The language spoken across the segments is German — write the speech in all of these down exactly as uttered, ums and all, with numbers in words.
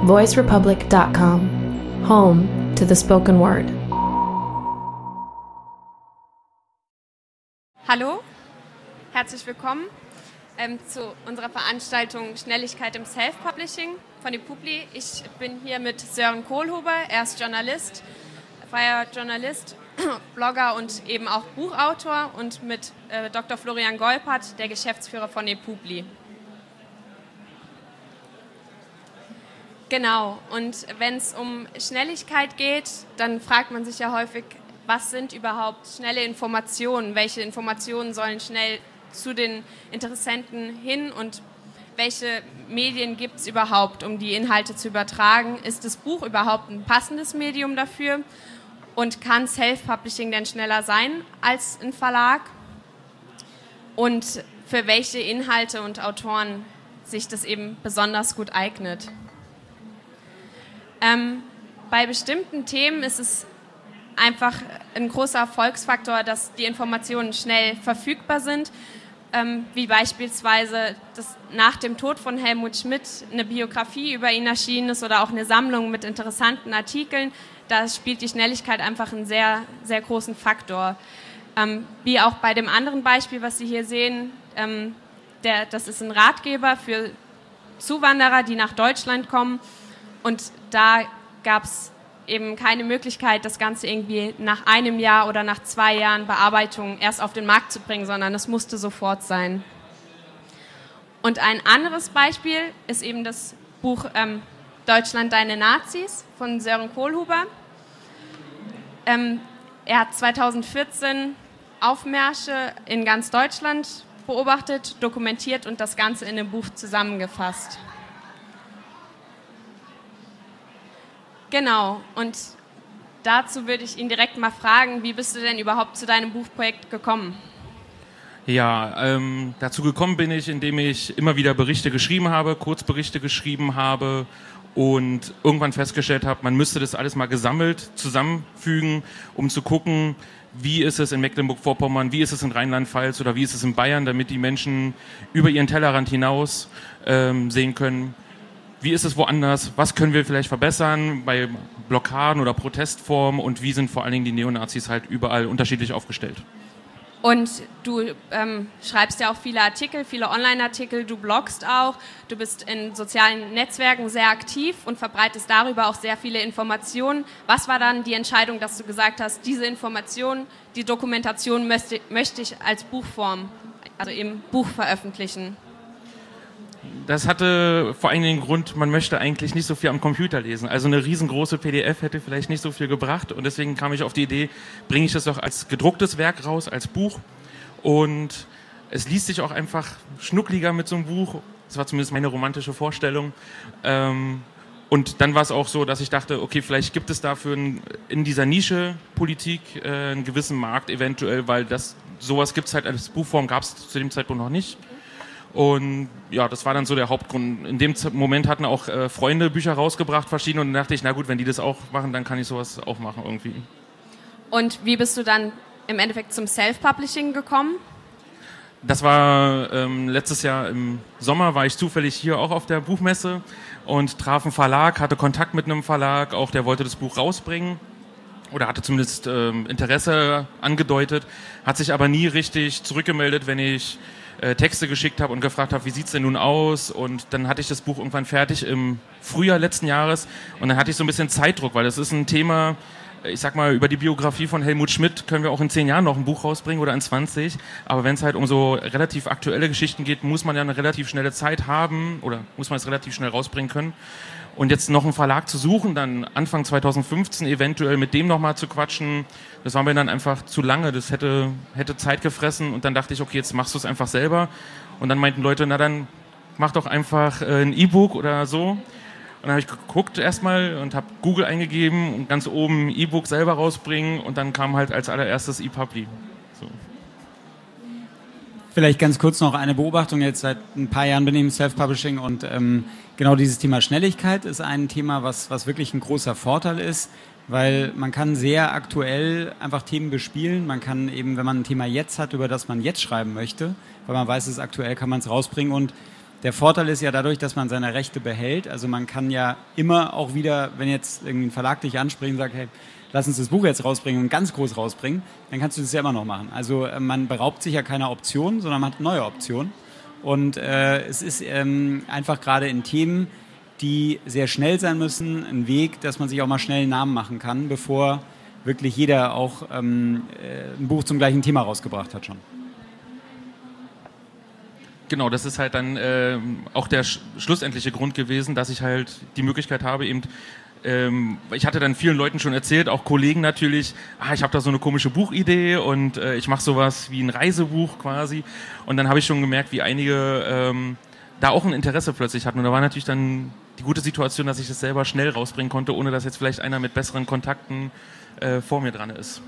voice republic dot com, home to the spoken word. Hallo, herzlich willkommen ähm, zu unserer Veranstaltung Schnelligkeit im Self-Publishing von ePubli. Ich bin hier mit Sören Kohlhuber, er ist Journalist, freier Journalist, Blogger und eben auch Buchautor, und mit äh, Doktor Florian Golpert, der Geschäftsführer von ePubli. Genau, und wenn es um Schnelligkeit geht, dann fragt man sich ja häufig, was sind überhaupt schnelle Informationen? Welche Informationen sollen schnell zu den Interessenten hin und welche Medien gibt es überhaupt, um die Inhalte zu übertragen? Ist das Buch überhaupt ein passendes Medium dafür? Und kann Self-Publishing denn schneller sein als ein Verlag? Und für welche Inhalte und Autoren sich das eben besonders gut eignet? Ähm, bei bestimmten Themen ist es einfach ein großer Erfolgsfaktor, dass die Informationen schnell verfügbar sind, ähm, wie beispielsweise, dass nach dem Tod von Helmut Schmidt eine Biografie über ihn erschienen ist oder auch eine Sammlung mit interessanten Artikeln. Da spielt die Schnelligkeit einfach einen sehr, sehr großen Faktor. Ähm, wie auch bei dem anderen Beispiel, was Sie hier sehen, ähm, der, das ist ein Ratgeber für Zuwanderer, die nach Deutschland kommen. Und da gab es eben keine Möglichkeit, das Ganze irgendwie nach einem Jahr oder nach zwei Jahren Bearbeitung erst auf den Markt zu bringen, sondern es musste sofort sein. Und ein anderes Beispiel ist eben das Buch ähm, Deutschland, deine Nazis von Sören Kohlhuber. Ähm, er hat zweitausendvierzehn Aufmärsche in ganz Deutschland beobachtet, dokumentiert und das Ganze in einem Buch zusammengefasst. Genau, und dazu würde ich ihn direkt mal fragen, wie bist du denn überhaupt zu deinem Buchprojekt gekommen? Ja, ähm, dazu gekommen bin ich, indem ich immer wieder Berichte geschrieben habe, Kurzberichte geschrieben habe und irgendwann festgestellt habe, man müsste das alles mal gesammelt zusammenfügen, um zu gucken, wie ist es in Mecklenburg-Vorpommern, wie ist es in Rheinland-Pfalz oder wie ist es in Bayern, damit die Menschen über ihren Tellerrand hinaus ähm, sehen können, wie ist es woanders, was können wir vielleicht verbessern bei Blockaden oder Protestformen und wie sind vor allen Dingen die Neonazis halt überall unterschiedlich aufgestellt. Und du ähm, schreibst ja auch viele Artikel, viele Online-Artikel, du bloggst auch, du bist in sozialen Netzwerken sehr aktiv und verbreitest darüber auch sehr viele Informationen. Was war dann die Entscheidung, dass du gesagt hast, diese Informationen, die Dokumentation möchte, möchte ich als Buchform, also im Buch veröffentlichen? Das hatte vor allem den Grund, man möchte eigentlich nicht so viel am Computer lesen. Also eine riesengroße P D F hätte vielleicht nicht so viel gebracht und deswegen kam ich auf die Idee, bringe ich das doch als gedrucktes Werk raus, als Buch. Und es liest sich auch einfach schnuckliger mit so einem Buch. Das war zumindest meine romantische Vorstellung. Und dann war es auch so, dass ich dachte, okay, vielleicht gibt es dafür in dieser Nische Politik einen gewissen Markt eventuell, weil das sowas gibt es halt als Buchform, gab es zu dem Zeitpunkt noch nicht. Und ja, das war dann so der Hauptgrund. In dem Moment hatten auch äh, Freunde Bücher rausgebracht, verschiedene, und dann dachte ich, na gut, wenn die das auch machen, dann kann ich sowas auch machen irgendwie. Und wie bist du dann im Endeffekt zum Self-Publishing gekommen? Das war ähm, letztes Jahr im Sommer, war ich zufällig hier auch auf der Buchmesse und traf einen Verlag, hatte Kontakt mit einem Verlag, auch der wollte das Buch rausbringen. Oder hatte zumindest ähm, Interesse angedeutet, hat sich aber nie richtig zurückgemeldet, wenn ich äh, Texte geschickt habe und gefragt habe, wie sieht's denn nun aus? Und dann hatte ich das Buch irgendwann fertig im Frühjahr letzten Jahres und dann hatte ich so ein bisschen Zeitdruck, weil das ist ein Thema, ich sag mal, über die Biografie von Helmut Schmidt können wir auch in zehn Jahren noch ein Buch rausbringen oder in zwanzig, aber wenn es halt um so relativ aktuelle Geschichten geht, muss man ja eine relativ schnelle Zeit haben oder muss man es relativ schnell rausbringen können. Und jetzt noch einen Verlag zu suchen, dann Anfang zweitausendfünfzehn eventuell mit dem nochmal zu quatschen, das war mir dann einfach zu lange, das hätte, hätte Zeit gefressen und dann dachte ich, okay, jetzt machst du es einfach selber. Und dann meinten Leute, na dann mach doch einfach äh, ein E-Book oder so. Und dann habe ich geguckt erstmal und habe Google eingegeben und ganz oben E-Book selber rausbringen und dann kam halt als allererstes ePubli. So. Vielleicht ganz kurz noch eine Beobachtung. Jetzt seit ein paar Jahren bin ich im Self-Publishing und ähm, genau dieses Thema Schnelligkeit ist ein Thema, was, was wirklich ein großer Vorteil ist, weil man kann sehr aktuell einfach Themen bespielen. Man kann eben, wenn man ein Thema jetzt hat, über das man jetzt schreiben möchte, weil man weiß, es ist aktuell, kann man es rausbringen und der Vorteil ist ja dadurch, dass man seine Rechte behält. Also man kann ja immer auch wieder, wenn jetzt irgendwie ein Verlag dich anspricht und sagt, hey, lass uns das Buch jetzt rausbringen und ganz groß rausbringen, dann kannst du das ja immer noch machen. Also äh, man beraubt sich ja keiner Option, sondern man hat neue Optionen. Und äh, es ist ähm, einfach gerade in Themen, die sehr schnell sein müssen, ein Weg, dass man sich auch mal schnell einen Namen machen kann, bevor wirklich jeder auch ähm, ein Buch zum gleichen Thema rausgebracht hat schon. Genau, das ist halt dann äh, auch der sch- schlussendliche Grund gewesen, dass ich halt die Möglichkeit habe, eben, ähm, ich hatte dann vielen Leuten schon erzählt, auch Kollegen natürlich, ah, ich habe da so eine komische Buchidee und äh, ich mache sowas wie ein Reisebuch quasi. Und dann habe ich schon gemerkt, wie einige ähm, da auch ein Interesse plötzlich hatten. Und da war natürlich dann die gute Situation, dass ich das selber schnell rausbringen konnte, ohne dass jetzt vielleicht einer mit besseren Kontakten äh, vor mir dran ist.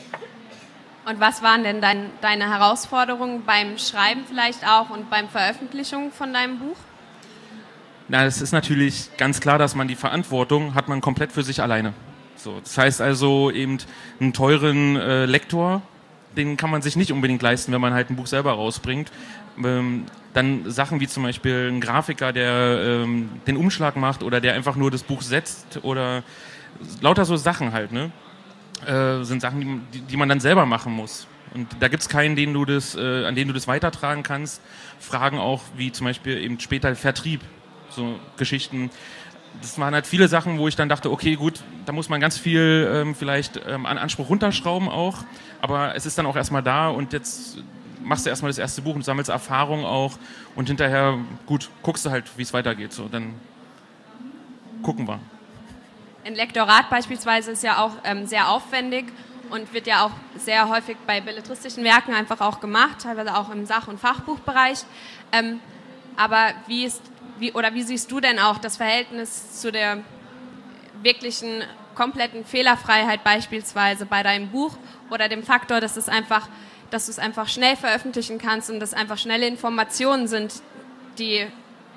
Und was waren denn dein, deine Herausforderungen beim Schreiben vielleicht auch und beim Veröffentlichen von deinem Buch? Na, es ist natürlich ganz klar, dass man die Verantwortung hat man komplett für sich alleine. So, das heißt also eben einen teuren äh, Lektor, den kann man sich nicht unbedingt leisten, wenn man halt ein Buch selber rausbringt. Ähm, dann Sachen wie zum Beispiel ein Grafiker, der ähm, den Umschlag macht oder der einfach nur das Buch setzt oder lauter so Sachen halt, ne? Äh, sind Sachen, die, die man dann selber machen muss. Und da gibt es keinen, den du das, äh, an den du das weitertragen kannst. Fragen auch wie zum Beispiel eben später Vertrieb, so Geschichten. Das waren halt viele Sachen, wo ich dann dachte, okay, gut, da muss man ganz viel ähm, vielleicht ähm, an Anspruch runterschrauben auch. Aber es ist dann auch erstmal da und jetzt machst du erstmal das erste Buch und sammelst Erfahrung auch. Und hinterher, gut, guckst du halt, wie es weitergeht. So, dann gucken wir. Ein Lektorat beispielsweise ist ja auch ähm, sehr aufwendig und wird ja auch sehr häufig bei belletristischen Werken einfach auch gemacht, teilweise auch im Sach- und Fachbuchbereich. Ähm, aber wie ist, wie, oder wie siehst du denn auch das Verhältnis zu der wirklichen kompletten Fehlerfreiheit beispielsweise bei deinem Buch oder dem Faktor, dass es einfach, dass du es einfach schnell veröffentlichen kannst und dass einfach schnelle Informationen sind, die,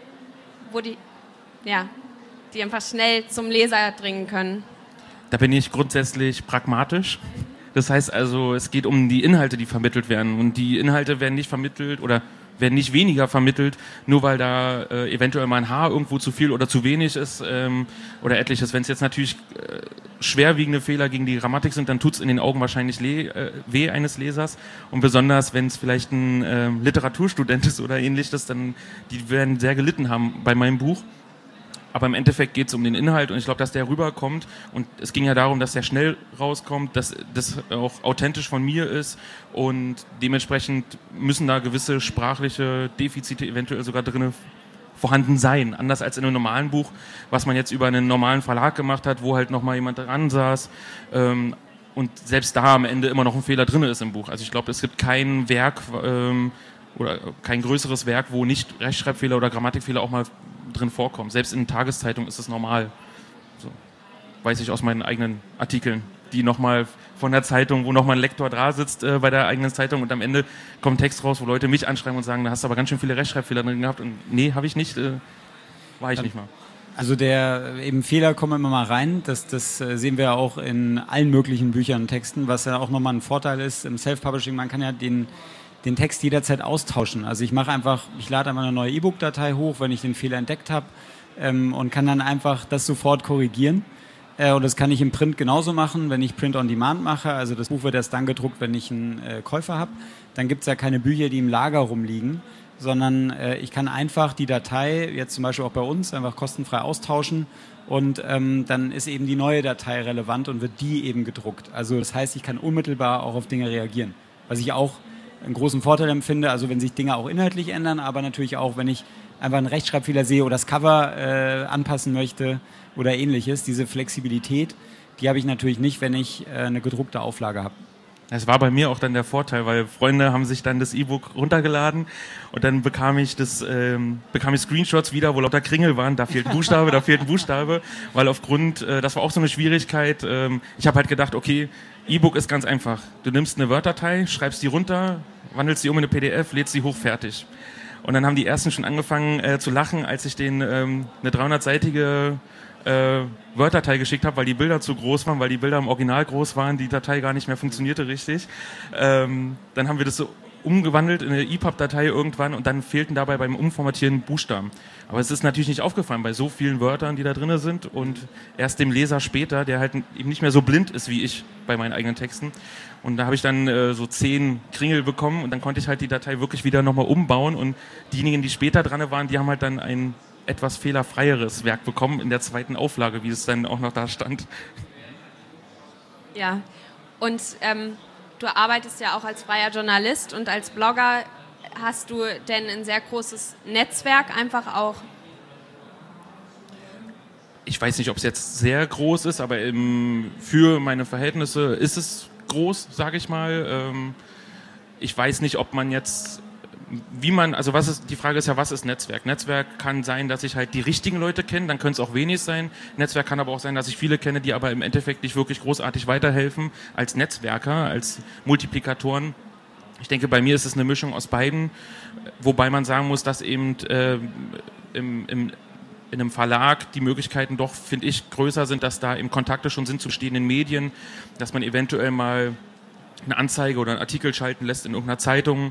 wo die, ja, die einfach schnell zum Leser dringen können? Da bin ich grundsätzlich pragmatisch. Das heißt also, es geht um die Inhalte, die vermittelt werden. Und die Inhalte werden nicht vermittelt oder werden nicht weniger vermittelt, nur weil da äh, eventuell mal ein Haar irgendwo zu viel oder zu wenig ist ähm, oder etliches. Wenn es jetzt natürlich äh, schwerwiegende Fehler gegen die Grammatik sind, dann tut es in den Augen wahrscheinlich le- äh, weh eines Lesers. Und besonders, wenn es vielleicht ein äh, Literaturstudent ist oder ähnliches, dann die werden sehr gelitten haben bei meinem Buch. Aber im Endeffekt geht es um den Inhalt und ich glaube, dass der rüberkommt. Und es ging ja darum, dass der schnell rauskommt, dass das auch authentisch von mir ist. Und dementsprechend müssen da gewisse sprachliche Defizite eventuell sogar drin vorhanden sein. Anders als in einem normalen Buch, was man jetzt über einen normalen Verlag gemacht hat, wo halt nochmal jemand dran saß. Ähm, und selbst da am Ende immer noch ein Fehler drin ist im Buch. Also ich glaube, es gibt kein Werk ähm, oder kein größeres Werk, wo nicht Rechtschreibfehler oder Grammatikfehler auch mal drin vorkommen. Selbst in Tageszeitungen ist es normal. So. Weiß ich aus meinen eigenen Artikeln, die nochmal von der Zeitung, wo nochmal ein Lektor da sitzt äh, bei der eigenen Zeitung und am Ende kommt ein Text raus, wo Leute mich anschreiben und sagen, da hast du aber ganz schön viele Rechtschreibfehler drin gehabt. Und nee, habe ich nicht, äh, war ich nicht mal. Also der eben Fehler kommen immer mal rein. Das, das sehen wir ja auch in allen möglichen Büchern und Texten, was ja auch nochmal ein Vorteil ist im Self-Publishing. Man kann ja den den Text jederzeit austauschen. Also ich mache einfach, ich lade einfach eine neue E-Book-Datei hoch, wenn ich den Fehler entdeckt habe ähm, und kann dann einfach das sofort korrigieren. Äh, und das kann ich im Print genauso machen, wenn ich Print on Demand mache. Also das Buch wird erst dann gedruckt, wenn ich einen äh, Käufer habe. Dann gibt es ja keine Bücher, die im Lager rumliegen, sondern äh, ich kann einfach die Datei, jetzt zum Beispiel auch bei uns, einfach kostenfrei austauschen und ähm, dann ist eben die neue Datei relevant und wird die eben gedruckt. Also das heißt, ich kann unmittelbar auch auf Dinge reagieren, was ich auch einen großen Vorteil empfinde, also wenn sich Dinge auch inhaltlich ändern, aber natürlich auch, wenn ich einfach einen Rechtschreibfehler sehe oder das Cover äh, anpassen möchte oder ähnliches. Diese Flexibilität, die habe ich natürlich nicht, wenn ich äh, eine gedruckte Auflage habe. Es war bei mir auch dann der Vorteil, weil Freunde haben sich dann das E-Book runtergeladen und dann bekam ich das, ähm, bekam ich Screenshots wieder, wo lauter Kringel waren, da fehlt ein Buchstabe, da fehlt ein Buchstabe, weil aufgrund, äh, das war auch so eine Schwierigkeit, ähm, ich habe halt gedacht, okay, E-Book ist ganz einfach. Du nimmst eine Word-Datei, schreibst die runter, wandelst die um in eine P D F, lädst sie hoch, fertig. Und dann haben die ersten schon angefangen äh, zu lachen, als ich denen ähm, eine dreihundertseitige äh, Word-Datei geschickt habe, weil die Bilder zu groß waren, weil die Bilder im Original groß waren, die Datei gar nicht mehr funktionierte richtig. Ähm, dann haben wir das so umgewandelt in eine E P U B-Datei irgendwann und dann fehlten dabei beim Umformatieren Buchstaben. Aber es ist natürlich nicht aufgefallen bei so vielen Wörtern, die da drin sind und erst dem Leser später, der halt eben nicht mehr so blind ist wie ich bei meinen eigenen Texten. Und da habe ich dann äh, so zehn Kringel bekommen und dann konnte ich halt die Datei wirklich wieder nochmal umbauen und diejenigen, die später dran waren, die haben halt dann ein etwas fehlerfreieres Werk bekommen in der zweiten Auflage, wie es dann auch noch da stand. Ja, und ähm, du arbeitest ja auch als freier Journalist und als Blogger. Hast du denn ein sehr großes Netzwerk einfach auch? Ich weiß nicht, ob es jetzt sehr groß ist, aber im, für meine Verhältnisse ist es groß, sage ich mal. Ähm, ich weiß nicht, ob man jetzt, wie man, also was ist, die Frage ist ja, was ist Netzwerk? Netzwerk kann sein, dass ich halt die richtigen Leute kenne, dann können es auch wenig sein. Netzwerk kann aber auch sein, dass ich viele kenne, die aber im Endeffekt nicht wirklich großartig weiterhelfen als Netzwerker, als Multiplikatoren. Ich denke, bei mir ist es eine Mischung aus beiden, wobei man sagen muss, dass eben äh, im, im, in einem Verlag die Möglichkeiten doch, finde ich, größer sind, dass da eben Kontakte schon sind zu bestehenden Medien, dass man eventuell mal eine Anzeige oder einen Artikel schalten lässt in irgendeiner Zeitung.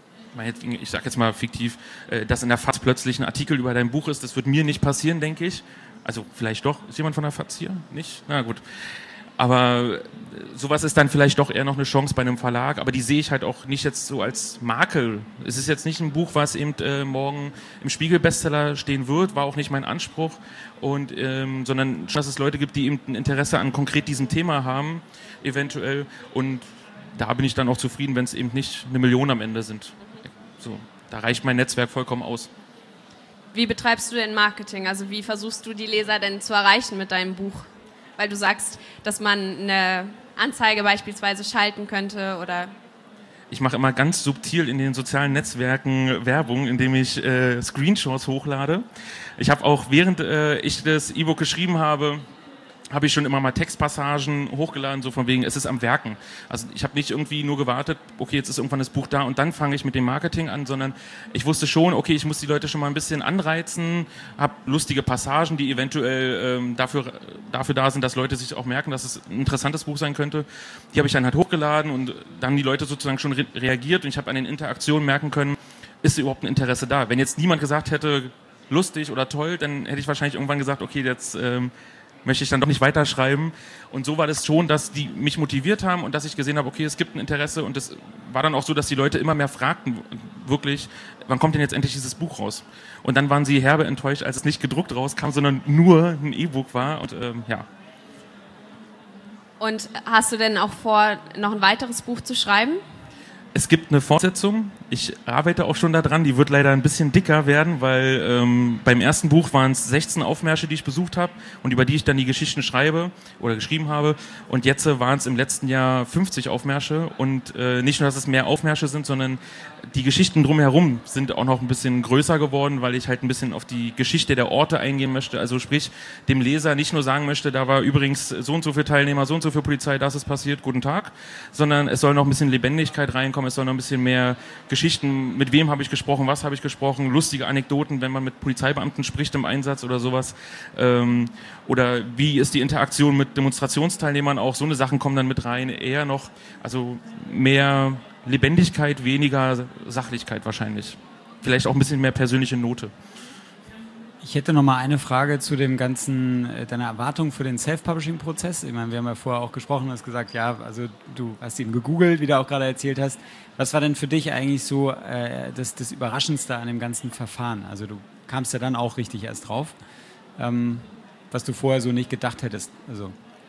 Ich sage jetzt mal fiktiv, dass in der F A Z plötzlich ein Artikel über dein Buch ist. Das wird mir nicht passieren, denke ich. Also vielleicht doch. Ist jemand von der F A Z hier? Nicht? Na gut. Aber sowas ist dann vielleicht doch eher noch eine Chance bei einem Verlag, aber die sehe ich halt auch nicht jetzt so als Makel. Es ist jetzt nicht ein Buch, was eben äh, morgen im Spiegel-Bestseller stehen wird, war auch nicht mein Anspruch, und ähm, sondern dass es Leute gibt, die eben ein Interesse an konkret diesem Thema haben, eventuell, und da bin ich dann auch zufrieden, wenn es eben nicht eine Million am Ende sind. So, da reicht mein Netzwerk vollkommen aus. Wie betreibst du denn Marketing? Also wie versuchst du die Leser denn zu erreichen mit deinem Buch? Weil du sagst, dass man eine Anzeige beispielsweise schalten könnte oder... Ich mache immer ganz subtil in den sozialen Netzwerken Werbung, indem ich äh, Screenshots hochlade. Ich habe auch, während äh, ich das E-Book geschrieben habe, habe ich schon immer mal Textpassagen hochgeladen, so von wegen, es ist am Werken. Also ich habe nicht irgendwie nur gewartet, okay, jetzt ist irgendwann das Buch da und dann fange ich mit dem Marketing an, sondern ich wusste schon, okay, ich muss die Leute schon mal ein bisschen anreizen, habe lustige Passagen, die eventuell ähm, dafür, dafür da sind, dass Leute sich auch merken, dass es ein interessantes Buch sein könnte. Die habe ich dann halt hochgeladen und dann haben die Leute sozusagen schon re- reagiert und ich habe an den Interaktionen merken können, ist überhaupt ein Interesse da. Wenn jetzt niemand gesagt hätte, lustig oder toll, dann hätte ich wahrscheinlich irgendwann gesagt, okay, jetzt... Ähm, möchte ich dann doch nicht weiterschreiben. Und so war das schon, dass die mich motiviert haben und dass ich gesehen habe, okay, es gibt ein Interesse. Und es war dann auch so, dass die Leute immer mehr fragten, wirklich, wann kommt denn jetzt endlich dieses Buch raus? Und dann waren sie herbe enttäuscht, als es nicht gedruckt rauskam, sondern nur ein E-Book war. Und ähm, ja. Und hast du denn auch vor, noch ein weiteres Buch zu schreiben? Es gibt eine Fortsetzung. Ich arbeite auch schon daran. Die wird leider ein bisschen dicker werden, weil ähm, beim ersten Buch waren es sechzehn Aufmärsche, die ich besucht habe und über die ich dann die Geschichten schreibe oder geschrieben habe. Und jetzt äh, waren es im letzten Jahr fünfzig Aufmärsche. Und äh, nicht nur, dass es mehr Aufmärsche sind, sondern die Geschichten drumherum sind auch noch ein bisschen größer geworden, weil ich halt ein bisschen auf die Geschichte der Orte eingehen möchte. Also sprich, dem Leser nicht nur sagen möchte, da war übrigens so und so viele Teilnehmer, so und so viel Polizei, das ist passiert, guten Tag, sondern es soll noch ein bisschen Lebendigkeit reinkommen, es soll noch ein bisschen mehr Geschichten, mit wem habe ich gesprochen, was habe ich gesprochen, lustige Anekdoten, wenn man mit Polizeibeamten spricht im Einsatz oder sowas. Ähm, oder wie ist die Interaktion mit Demonstrationsteilnehmern auch, so eine Sachen kommen dann mit rein, eher noch, also mehr Lebendigkeit, weniger Sachlichkeit wahrscheinlich. Vielleicht auch ein bisschen mehr persönliche Note. Ich hätte noch mal eine Frage zu dem ganzen, äh, deiner Erwartung für den Self-Publishing-Prozess. Ich meine, wir haben ja vorher auch gesprochen, du hast gesagt, ja, also du hast ihn gegoogelt, wie du auch gerade erzählt hast. Was war denn für dich eigentlich so äh, das, das Überraschendste an dem ganzen Verfahren? Also du kamst ja dann auch richtig erst drauf, ähm, was du vorher so nicht gedacht hättest. Also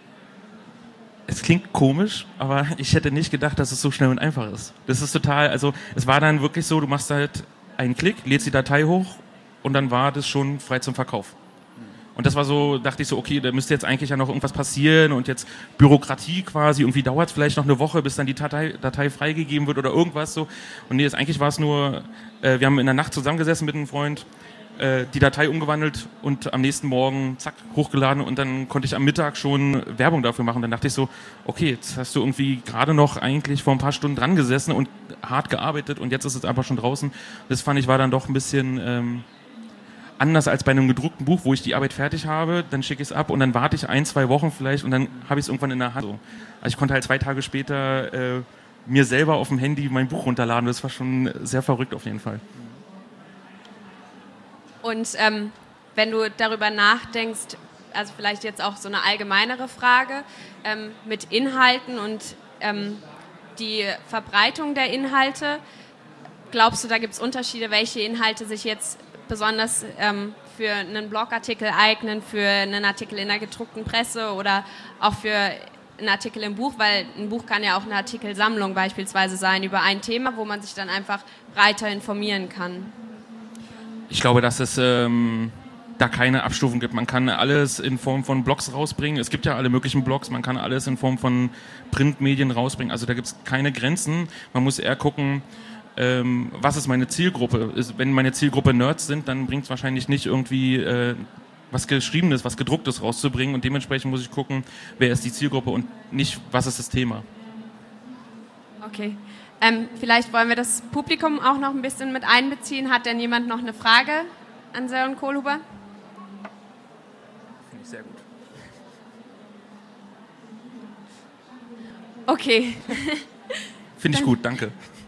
Es klingt komisch, aber ich hätte nicht gedacht, dass es so schnell und einfach ist. Das ist total, also es war dann wirklich so, du machst halt einen Klick, lädst die Datei hoch und dann war das schon frei zum Verkauf. Und das war so, dachte ich so, okay, da müsste jetzt eigentlich ja noch irgendwas passieren und jetzt Bürokratie quasi, irgendwie dauert es vielleicht noch eine Woche, bis dann die Datei, Datei freigegeben wird oder irgendwas so. Und nee, jetzt eigentlich war es nur, äh, wir haben in der Nacht zusammengesessen mit einem Freund, äh, die Datei umgewandelt und am nächsten Morgen, zack, hochgeladen und dann konnte ich am Mittag schon Werbung dafür machen. Dann dachte ich so, okay, jetzt hast du irgendwie gerade noch eigentlich vor ein paar Stunden dran gesessen und hart gearbeitet und jetzt ist es einfach schon draußen. Das fand ich war dann doch ein bisschen... Ähm, anders als bei einem gedruckten Buch, wo ich die Arbeit fertig habe, dann schicke ich es ab und dann warte ich ein, zwei Wochen vielleicht und dann habe ich es irgendwann in der Hand. Also ich konnte halt zwei Tage später äh, mir selber auf dem Handy mein Buch runterladen. Das war schon sehr verrückt auf jeden Fall. Und ähm, wenn du darüber nachdenkst, also vielleicht jetzt auch so eine allgemeinere Frage, ähm, mit Inhalten und ähm, die Verbreitung der Inhalte, glaubst du, da gibt es Unterschiede, welche Inhalte sich jetzt besonders ähm, für einen Blogartikel eignen, für einen Artikel in der gedruckten Presse oder auch für einen Artikel im Buch, weil ein Buch kann ja auch eine Artikelsammlung beispielsweise sein über ein Thema, wo man sich dann einfach breiter informieren kann. Ich glaube, dass es ähm, da keine Abstufung gibt. Man kann alles in Form von Blogs rausbringen. Es gibt ja alle möglichen Blogs. Man kann alles in Form von Printmedien rausbringen. Also da gibt es keine Grenzen. Man muss eher gucken, ähm, was ist meine Zielgruppe. Ist, wenn meine Zielgruppe Nerds sind, dann bringt es wahrscheinlich nicht irgendwie äh, was Geschriebenes, was Gedrucktes rauszubringen. Und dementsprechend muss ich gucken, wer ist die Zielgruppe und nicht, was ist das Thema. Okay. Ähm, vielleicht wollen wir das Publikum auch noch ein bisschen mit einbeziehen. Hat denn jemand noch eine Frage an Sören Kohlhuber? Finde ich sehr gut. Okay. Finde ich gut, danke.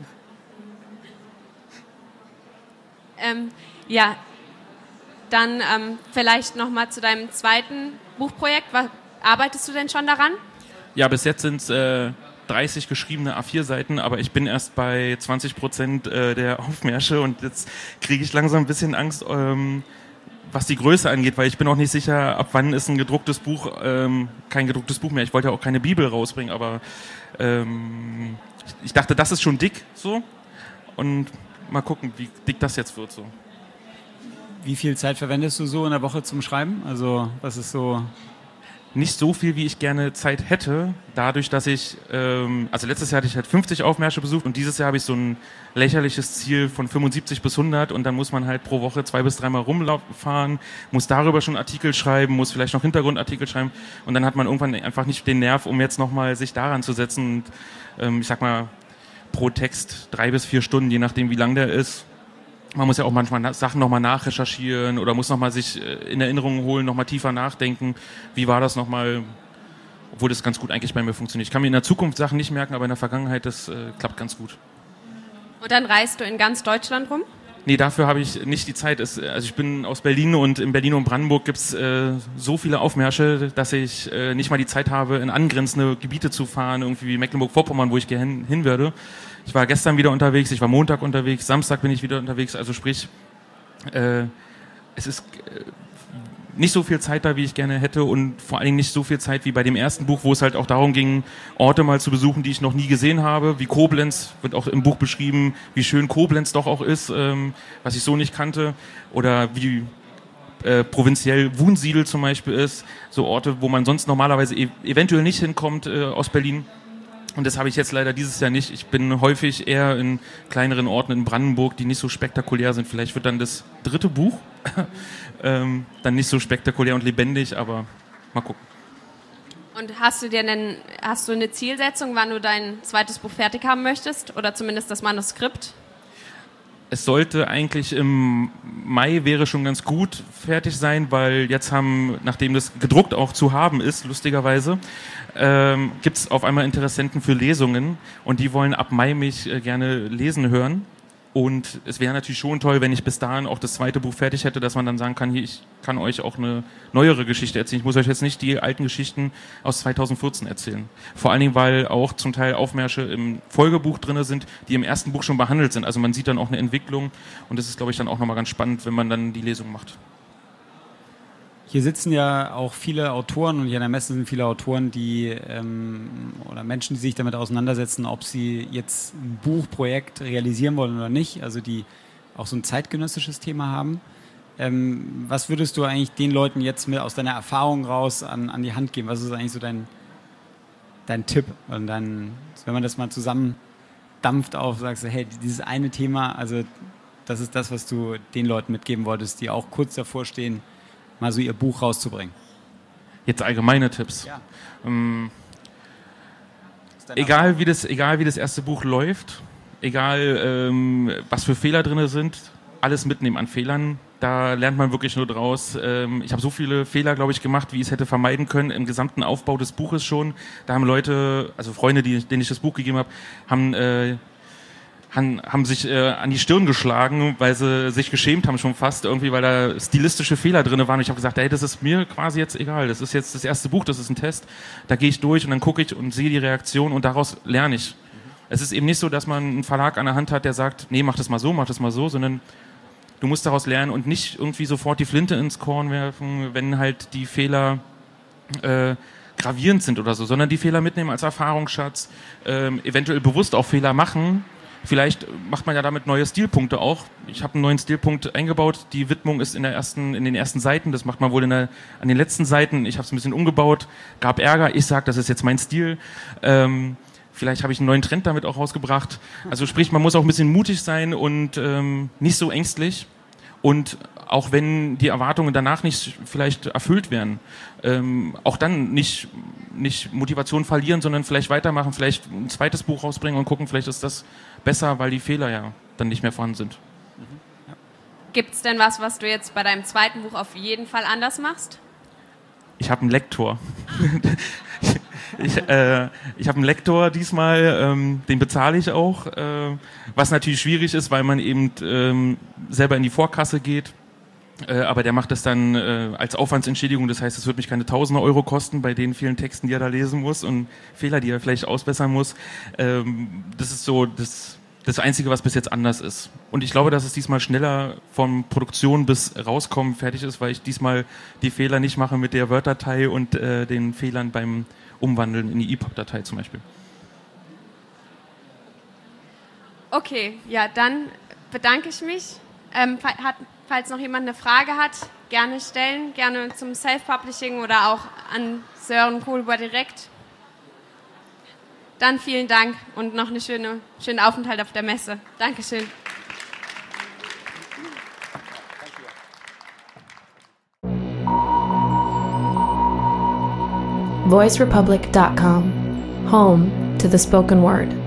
Ähm, ja, dann ähm, vielleicht noch mal zu deinem zweiten Buchprojekt. Was, arbeitest du denn schon daran? Ja, bis jetzt sind es äh, dreißig geschriebene A vier Seiten, aber ich bin erst bei zwanzig Prozent äh, der Aufmärsche und jetzt kriege ich langsam ein bisschen Angst, ähm, was die Größe angeht, weil ich bin auch nicht sicher, ab wann ist ein gedrucktes Buch ähm, kein gedrucktes Buch mehr. Ich wollte ja auch keine Bibel rausbringen, aber ähm, ich, ich dachte, das ist schon dick so und mal gucken, wie dick das jetzt wird so. Wie viel Zeit verwendest du so in der Woche zum Schreiben? Also was ist so... Nicht so viel, wie ich gerne Zeit hätte, dadurch, dass ich, ähm, also letztes Jahr hatte ich halt fünfzig Aufmärsche besucht und dieses Jahr habe ich so ein lächerliches Ziel von fünfundsiebzig bis hundert und dann muss man halt pro Woche zwei bis dreimal rumfahren, muss darüber schon Artikel schreiben, muss vielleicht noch Hintergrundartikel schreiben und dann hat man irgendwann einfach nicht den Nerv, um jetzt nochmal sich daran zu setzen und ähm, ich sag mal pro Text drei bis vier Stunden, je nachdem wie lang der ist. Man muss ja auch manchmal Sachen nochmal nachrecherchieren oder muss nochmal sich in Erinnerungen holen, nochmal tiefer nachdenken. Wie war das nochmal? Obwohl das ganz gut eigentlich bei mir funktioniert. Ich kann mir in der Zukunft Sachen nicht merken, aber in der Vergangenheit, das äh, klappt ganz gut. Und dann reist du in ganz Deutschland rum? Nee, dafür habe ich nicht die Zeit. Es, also ich bin aus Berlin und in Berlin und Brandenburg gibt es äh, so viele Aufmärsche, dass ich äh, nicht mal die Zeit habe, in angrenzende Gebiete zu fahren, irgendwie wie Mecklenburg-Vorpommern, wo ich gerne hin, hin werde. Ich war gestern wieder unterwegs, ich war Montag unterwegs, Samstag bin ich wieder unterwegs, also sprich, äh, es ist äh, nicht so viel Zeit da, wie ich gerne hätte und vor allen Dingen nicht so viel Zeit wie bei dem ersten Buch, wo es halt auch darum ging, Orte mal zu besuchen, die ich noch nie gesehen habe, wie Koblenz, wird auch im Buch beschrieben, wie schön Koblenz doch auch ist, ähm, was ich so nicht kannte, oder wie äh, provinziell Wunsiedel zum Beispiel ist, so Orte, wo man sonst normalerweise e- eventuell nicht hinkommt äh, aus Berlin. Und das habe ich jetzt leider dieses Jahr nicht. Ich bin häufig eher in kleineren Orten in Brandenburg, die nicht so spektakulär sind. Vielleicht wird dann das dritte Buch ähm, dann nicht so spektakulär und lebendig, aber mal gucken. Und hast du dir denn, hast du eine Zielsetzung, wann du dein zweites Buch fertig haben möchtest? Oder zumindest das Manuskript? Es sollte eigentlich im Mai wäre schon ganz gut fertig sein, weil jetzt haben, nachdem das gedruckt auch zu haben ist, lustigerweise, ähm, gibt es auf einmal Interessenten für Lesungen und die wollen ab Mai mich äh, gerne lesen hören. Und es wäre natürlich schon toll, wenn ich bis dahin auch das zweite Buch fertig hätte, dass man dann sagen kann, hier, ich kann euch auch eine neuere Geschichte erzählen. Ich muss euch jetzt nicht die alten Geschichten aus zweitausendvierzehn erzählen. Vor allen Dingen, weil auch zum Teil Aufmärsche im Folgebuch drin sind, die im ersten Buch schon behandelt sind. Also man sieht dann auch eine Entwicklung und das ist, glaube ich, dann auch nochmal ganz spannend, wenn man dann die Lesung macht. Hier sitzen ja auch viele Autoren und hier an der Messe sind viele Autoren, die ähm, oder Menschen, die sich damit auseinandersetzen, ob sie jetzt ein Buchprojekt realisieren wollen oder nicht, also die auch so ein zeitgenössisches Thema haben. Ähm, was würdest du eigentlich den Leuten jetzt mit aus deiner Erfahrung raus an, an die Hand geben? Was ist eigentlich so dein, dein Tipp? Und dann, wenn man das mal zusammendampft auf, sagst du, hey, dieses eine Thema, also das ist das, was du den Leuten mitgeben wolltest, die auch kurz davor stehen, mal so ihr Buch rauszubringen. Jetzt allgemeine Tipps. Ja. Ähm, egal, wie das, egal wie das erste Buch läuft, egal ähm, was für Fehler drin sind, alles mitnehmen an Fehlern, Da lernt man wirklich nur draus. Ähm, ich habe so viele Fehler, glaube ich, gemacht, wie ich es hätte vermeiden können im gesamten Aufbau des Buches schon. Da haben Leute, also Freunde, die, denen ich das Buch gegeben habe, haben, äh, haben, haben sich äh, an die Stirn geschlagen, weil sie sich geschämt haben schon fast irgendwie, weil da stilistische Fehler drin waren. Und ich habe gesagt, hey, das ist mir quasi jetzt egal. Das ist jetzt das erste Buch, das ist ein Test. Da gehe ich durch und dann gucke ich und sehe die Reaktion und daraus lerne ich. Es ist eben nicht so, dass man einen Verlag an der Hand hat, der sagt, nee, mach das mal so, mach das mal so, sondern du musst daraus lernen und nicht irgendwie sofort die Flinte ins Korn werfen, wenn halt die Fehler äh, gravierend sind oder so, sondern die Fehler mitnehmen als Erfahrungsschatz, ähm, eventuell bewusst auch Fehler machen. Vielleicht macht man ja damit neue Stilpunkte auch. Ich habe einen neuen Stilpunkt eingebaut. Die Widmung ist in der ersten, in den ersten Seiten. Das macht man wohl in der, an den letzten Seiten. Ich habe es ein bisschen umgebaut, gab Ärger. Ich sage, das ist jetzt mein Stil. Ähm, Vielleicht habe ich einen neuen Trend damit auch rausgebracht. Also sprich, man muss auch ein bisschen mutig sein und ähm, nicht so ängstlich. Und auch wenn die Erwartungen danach nicht vielleicht erfüllt werden, ähm, auch dann nicht, nicht Motivation verlieren, sondern vielleicht weitermachen, vielleicht ein zweites Buch rausbringen und gucken, vielleicht ist das besser, weil die Fehler ja dann nicht mehr vorhanden sind. Ja. Gibt es denn was, was du jetzt bei deinem zweiten Buch auf jeden Fall anders machst? Ich habe einen Lektor. Ich, äh, ich habe einen Lektor diesmal, ähm, den bezahle ich auch, äh, was natürlich schwierig ist, weil man eben ähm, selber in die Vorkasse geht, äh, aber der macht das dann äh, als Aufwandsentschädigung, das heißt, es wird mich keine tausende Euro kosten bei den vielen Texten, die er da lesen muss und Fehler, die er vielleicht ausbessern muss. Ähm, das ist so das, das Einzige, was bis jetzt anders ist. Und ich glaube, dass es diesmal schneller von Produktion bis Rauskommen fertig ist, weil ich diesmal die Fehler nicht mache mit der Word-Datei und äh, den Fehlern beim Umwandeln in die E P U B-Datei zum Beispiel. Okay, ja, dann bedanke ich mich. Ähm, hat, falls noch jemand eine Frage hat, gerne stellen, gerne zum Self-Publishing oder auch an Sören Kohlber direkt. Dann vielen Dank und noch einen schöne, schönen Aufenthalt auf der Messe. Dankeschön. voice republic dot com, home to the spoken word.